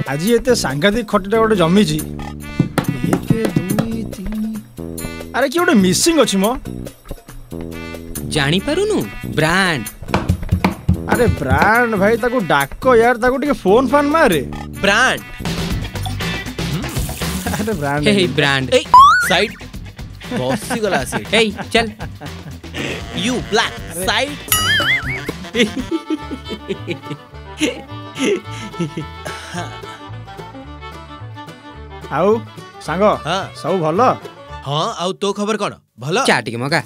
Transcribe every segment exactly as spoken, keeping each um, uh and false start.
आज ये सांघातिक खटीटा गोटे जमी अरे कि गोटे मिसिंग अच्छी मो जानी पारुनु ब्रांड। अरे ब्रांड भाई ताको डाक यार ताको टिके फोन फान मारे ब्रांड। अरे ब्रांड हे ब्रांड ए साइड बॉसी गला से हे चल यू ब्लैक साइड। आउ सांग हां सब भलो। हां आउ तो खबर कोन भलो चा टिके मगा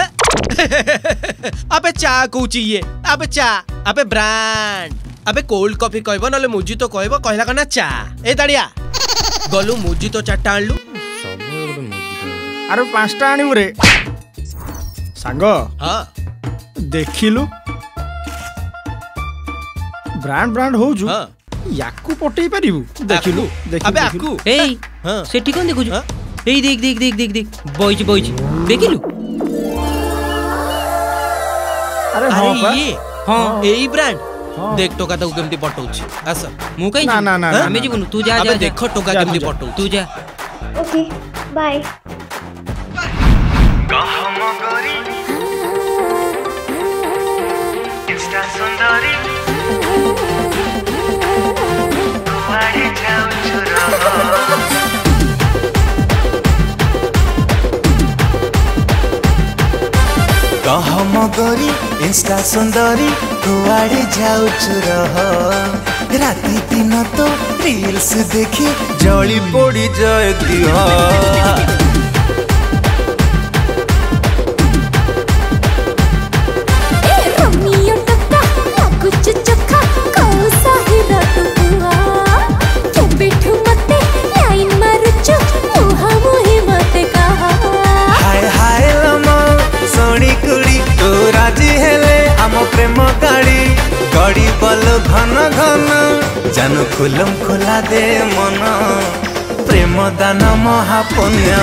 अबे चा कहूची ये अबे चा अबे ब्रांड अबे कोल्ड कॉफी कहबो नले मुजी तो कहबो कहला कना चा ए दाड़िया गलु मुजी तो चाटा आनलु सब गोटे मुजी तो अरे पांचटा आनिबु रे सांग। हां देखिलु ब्रांड ब्रांड हो जु हां याकू पटई परिबु देखिलु अबे आकू ए हां सेठी कोन देखु ए देख देख देख देख देख बॉयज बॉयज देखिलु। अरे अरे हां पा ये हां एई ब्रांड देख टोका तो केमती पटौछि आस मु कहि ना ना ना हमें जीवनु तू जा अबे जा देखो टोका जा, केमती जा। पटौछि तू जा। Okay bye. कह मगरी इंस्टा सुंदरी कुआड़े जाऊछु रह राती दिन तो रील्स देखी जली पड़ी जाए दिह। हाय हाय लमा सोनी कुड़ी तू राजी हेले आम प्रेम गाड़ी गड़ी बल घन घन जानू खुलम खुला दे मन प्रेम दान महापुण्य।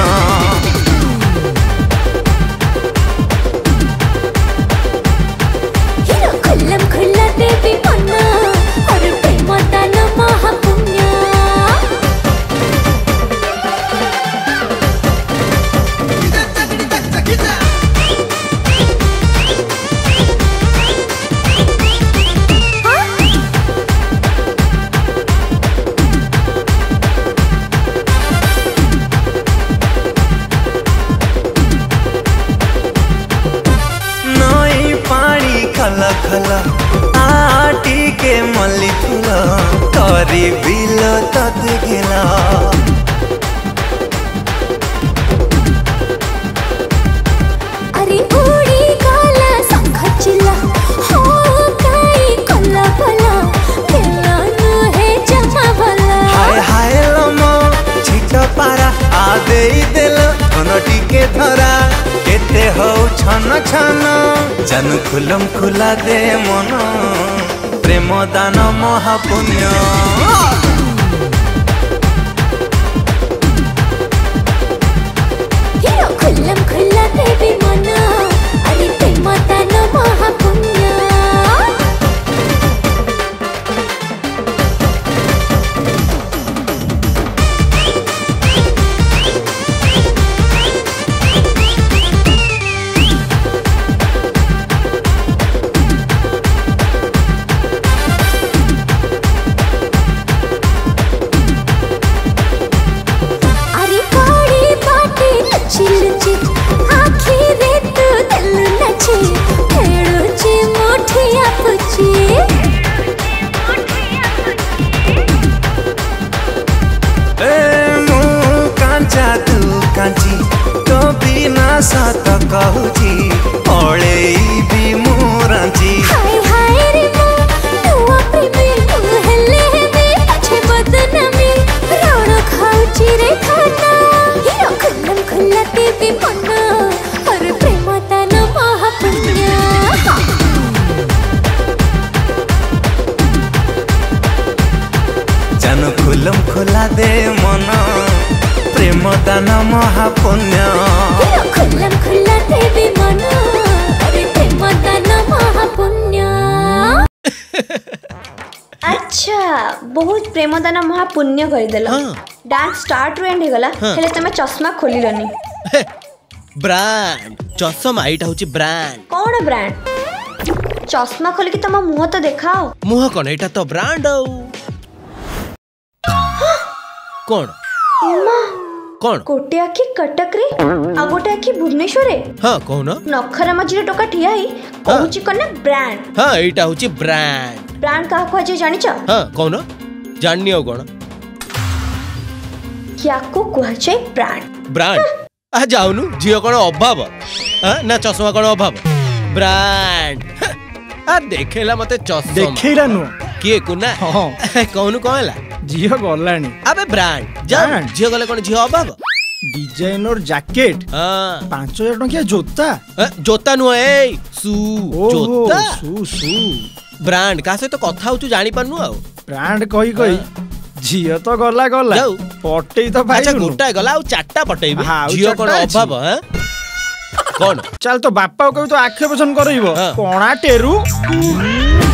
खुल्लम खुल्ला देवी मना और प्रेम दान महापुण्य। नई पानी खला खला आटी के मल्ली फूल तरी बिल तत गेला। अरे उड़ी काला संखचिला हो काई कोला भला खेला न है जमा भला। हाय हाय लमो छिट पारा आ देई देल धनटी के धरा केते हो छन छन जानू खुलम खुला दे मन प्रेम दान महापुण्य। हिरो खुल्लम खुल्ला देवी मना अरे प्रेम दान महापुण्य। अरे बड़ी बाटे लची लची आखी रे तू दिल नची खेड़ुची मुठिया पुची। ए मु कांचा तू कांची तो बिना सत कहूची पड़ेई भी मुरांची। हाय हाय रे मो नुआ प्रेमी तू हेले हेबे अच्छे बदनामी रण खाउची रे खाना। हिरो खुल्लम खुल्ला देवी मना और प्रेम दान महापुण्य। जानू खुलम खुला दे मन प्रेम दान महापुण्य। हिरो खुल्लम खुल्ला देवी मना और प्रेम दान महापुण्य। अच्छा बहुत प्रेमदान महापुण्य करदेल हाँ। डांस स्टार्ट रु एंड गला हाँ। हेले तमे चश्मा खोलिलनी ब्रांड चषमा एटा होची ब्रांड कौन ब्रांड चश्मा खोल के तम मुंह तो देखाओ मुह कौन एटा तो ब्रांड आउ कौन एमा कौन गोटे आखि कटक रे आ गोटे आखि भुवनेश्वर रे हाँ कौन नखरा मझिरे टोका ठिया ही कहूची कने ब्रांड हाँ एटा होची ब्रांड ब्रांड काहा को जे जानिच हाँ कौन जाननी हो कौन क्या को कहचे ब्रांड ब्रांड आ जाउनु झियो कौन अभाव हाँ ना चश्मा कौन अभाव ब्रांड आ देखेला मते चश्मा देखैला नु किए कुना हाँ। कौन कौन हैला झियो गलानी अबे ब्रांड जा ब्रांड। झियो गले कौन झियो अभाव डिजाइनर जैकेट हाँ पांच हजार टंकिया जोता अ, जोता नुह ए सू जोता सु सु ब्रांड का सहित कथा होचु जानी पारनु आउ ब्रांड कही कही झियो तो गला गला जाऊ। पटेई तो भाई अच्छा गोटाए गला आउ चारटा पटेइबे हाँ, आउ झियो कौन चारटा अभाव हैं कौन चल तो बापा को तो आखे पसंद करइबो हाँ। कोणा टेरू